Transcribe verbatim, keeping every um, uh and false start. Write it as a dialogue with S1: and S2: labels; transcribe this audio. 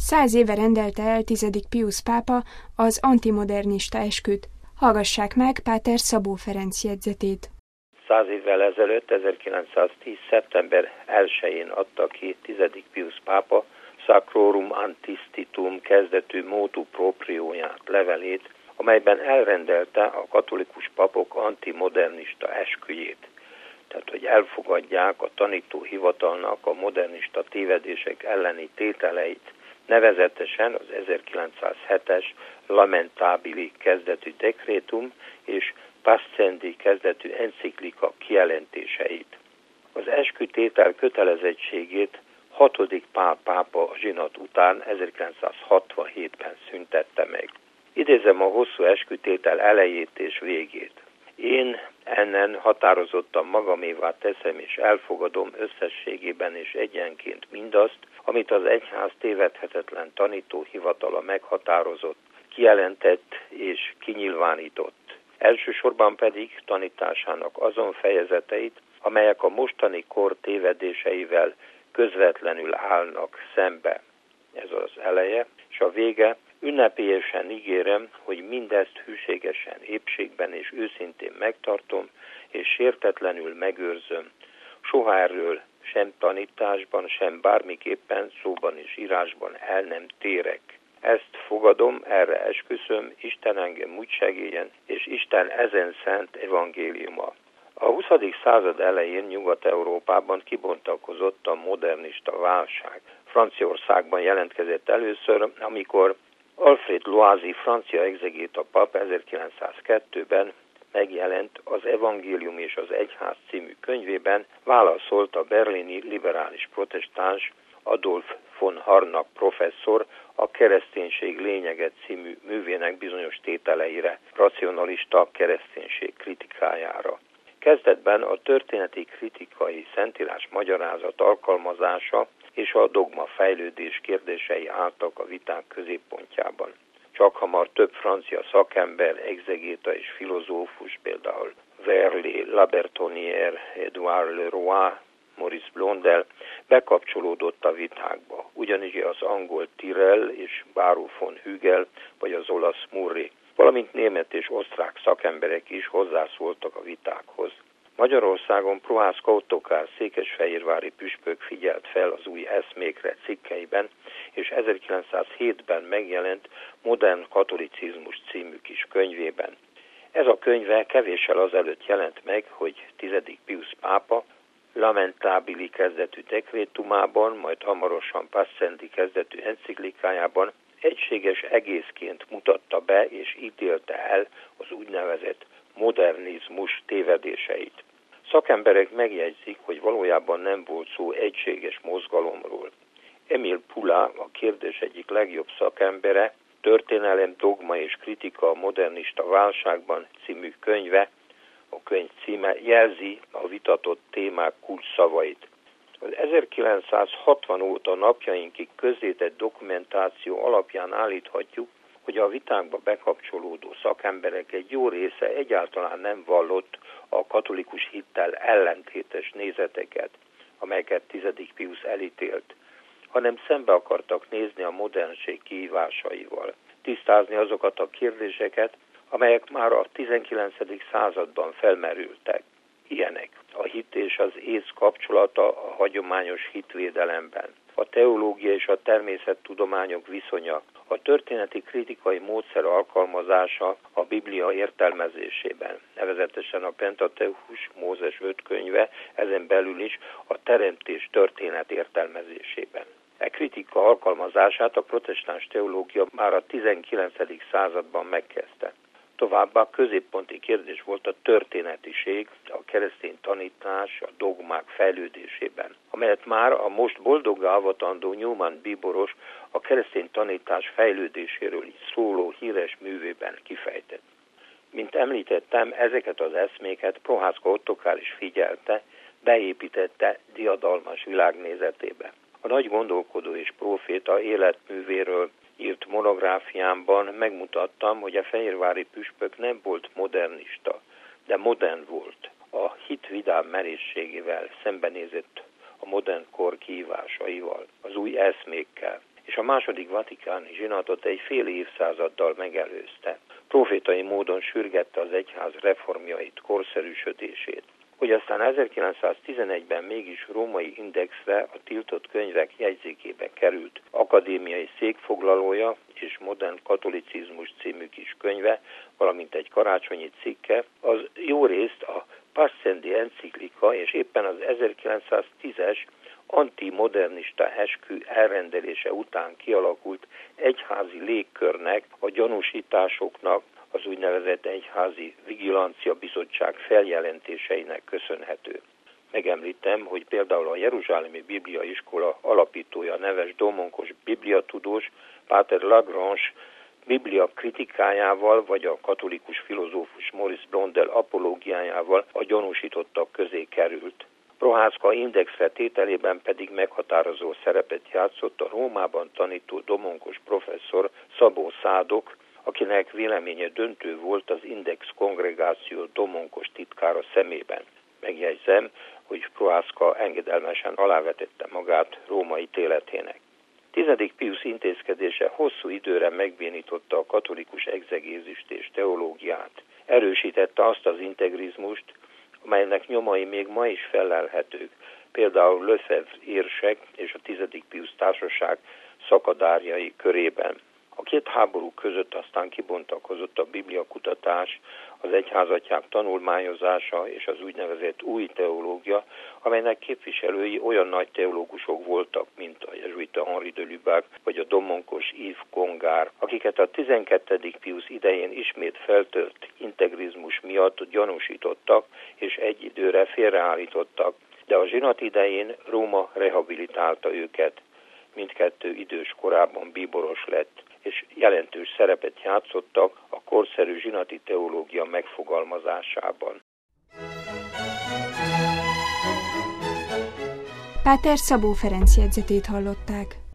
S1: Száz éve rendelte el tizedik Piusz pápa az antimodernista esküt. Hallgassák meg Páter Szabó Ferenc jegyzetét.
S2: Száz évvel ezelőtt, ezerkilencszáztíz. szeptember elsején adta ki tizedik Piusz pápa Sacrorum Antistitum kezdetű motu proprióját, levelét, amelyben elrendelte a katolikus papok antimodernista esküjét. Tehát, hogy elfogadják a tanítóhivatalnak a modernista tévedések elleni tételeit, nevezetesen az ezerkilencszázhetes Lamentabili kezdetű dekrétum és Pascendi kezdetű enciklika kijelentéseit. Az eskütétel kötelezettségét hatodik Pál pápa a zsinat után ezerkilencszázhatvanhétben szüntette meg. Idézem a hosszú eskütétel elejét és végét. Én ennen határozottan magamévá teszem és elfogadom összességében és egyenként mindazt, amit az egyház tévedhetetlen tanítóhivatala meghatározott, kijelentett és kinyilvánított. Elsősorban pedig tanításának azon fejezeteit, amelyek a mostani kor tévedéseivel közvetlenül állnak szembe. Ez az eleje, és a vége. Ünnepélyesen ígérem, hogy mindezt hűségesen, épségben és őszintén megtartom, és sértetlenül megőrzöm. Soha erről sem tanításban, sem bármiképpen szóban és írásban el nem térek. Ezt fogadom, erre esküszöm, Isten engem úgy segélyen, és Isten ezen szent evangéliuma. A huszadik század elején Nyugat-Európában kibontakozott a modernista válság. Franciaországban jelentkezett először, amikor Alfred Loisy francia exegéta pap ezerkilencszázkettőben megjelent az Evangélium és az Egyház című könyvében, válaszolt a berlini liberális protestáns Adolf von Harnack professzor a Kereszténység lényege című művének bizonyos tételeire, racionalista kereszténység kritikájára. Kezdetben a történeti kritikai szentírás magyarázat alkalmazása és a dogma fejlődés kérdései álltak a viták középpontjában. Csakhamar több francia szakember, exegéta és filozófus, például Verlet, Labertonnière, Edouard Leroy, Maurice Blondel bekapcsolódott a vitákba. Ugyanígy az angol Tyrrell és Baruch von Hügel vagy az olasz Murray, valamint német és osztrák szakemberek is hozzászóltak a vitákhoz. Magyarországon Prohászka Ottokár székesfehérvári püspök figyelt fel az új eszmékre cikkeiben, és ezerkilencszázhétben megjelent Modern katolicizmus című kis könyvében. Ez a könyve kevéssel azelőtt jelent meg, hogy tizedik Piusz pápa Lamentabili kezdetű dekrétumában, majd hamarosan Pascendi kezdetű enciklikájában egységes egészként mutatta be és ítélte el az úgynevezett modernizmus tévedéseit. Szakemberek megjegyzik, hogy valójában nem volt szó egységes mozgalomról. Emil Pula, a kérdés egyik legjobb szakembere, Történelem, dogma és kritika a modernista válságban című könyve, a könyv címe jelzi a vitatott témák kulcsszavait. Az ezerkilencszázhatvan óta napjainkig közzétett dokumentáció alapján állíthatjuk, hogy a vitákba bekapcsolódó szakemberek egy jó része egyáltalán nem vallott a katolikus hittel ellentétes nézeteket, amelyeket tizedik Piusz elítélt, hanem szembe akartak nézni a modernség kihívásaival, tisztázni azokat a kérdéseket, amelyek már a tizenkilencedik században felmerültek. Ilyenek a hit és az ész kapcsolata a hagyományos hitvédelemben, a teológia és a természettudományok viszonya, a történeti kritikai módszer alkalmazása a Biblia értelmezésében, nevezetesen a Pentateuchus, Mózes öt könyve, ezen belül is a teremtés történet értelmezésében. E kritika alkalmazását a protestáns teológia már a tizenkilencedik században megkezdte. Továbbá középponti kérdés volt a történetiség, a keresztény tanítás, a dogmák fejlődésében, amelyet már a most boldoggá avatandó Newman bíboros a keresztény tanítás fejlődéséről is szóló híres művében kifejtett. Mint említettem, ezeket az eszméket Prohászka Ottokár is figyelte, beépítette diadalmas világnézetébe. A nagy gondolkodó és próféta életművéről írt monográfiámban megmutattam, hogy a fehérvári püspök nem volt modernista, de modern volt. A hit vidám merészségével szembenézett a modern kor kihívásaival, az új eszmékkel. és a második vatikáni zsinatot egy fél évszázaddal megelőzte. Profétai módon sürgette az egyház reformjait, korszerűsödését. Hogy aztán ezerkilencszáztizenegyben mégis római indexre a tiltott könyvek jegyzékébe került akadémiai székfoglalója és modern katolicizmus című kis könyve, valamint egy karácsonyi cikke, az jó részt a Pascendi enciklika és éppen az ezerkilencszáztízes antimodernista eskü elrendelése után kialakult egyházi légkörnek, a gyanúsításoknak, az úgynevezett egyházi vigilancia bizottság feljelentéseinek köszönhető. Megemlítem, hogy például a Jeruzsálemi Bibliaiskola alapítója, neves domonkos bibliatudós Páter Lagrange Biblia kritikájával, vagy a katolikus filozófus Maurice Blondel apológiájával a gyanúsítottak közé került. Prohászka indexre tételében pedig meghatározó szerepet játszott a Rómában tanító domonkos professzor Szabó Szádok, akinek véleménye döntő volt az Index kongregáció domonkos titkára szemében. Megjegyzem, hogy Prohászka engedelmesen alávetette magát Róma ítéletének. Tizedik Piusz intézkedése hosszú időre megbénította a katolikus egzegézist és teológiát. Erősítette azt az integrizmust, amelynek nyomai még ma is fellelhetők, például Lefebvre érsek és a tizedik Piusz társaság szakadárjai körében. A két háború között aztán kibontakozott a bibliakutatás, az egyházatják tanulmányozása és az úgynevezett új teológia, amelynek képviselői olyan nagy teológusok voltak, mint a jezsuita Henri de Lubac vagy a domonkos Yves Congar, akiket a tizenkettedik Piusz idején ismét feltört integrizmus miatt gyanúsítottak és egy időre félreállítottak, de a zsinat idején Róma rehabilitálta őket. Mindkettő idős korában bíboros lett, és jelentős szerepet játszottak a korszerű zsinati teológia megfogalmazásában.
S1: Páter Szabó Ferenc jegyzetét hallották.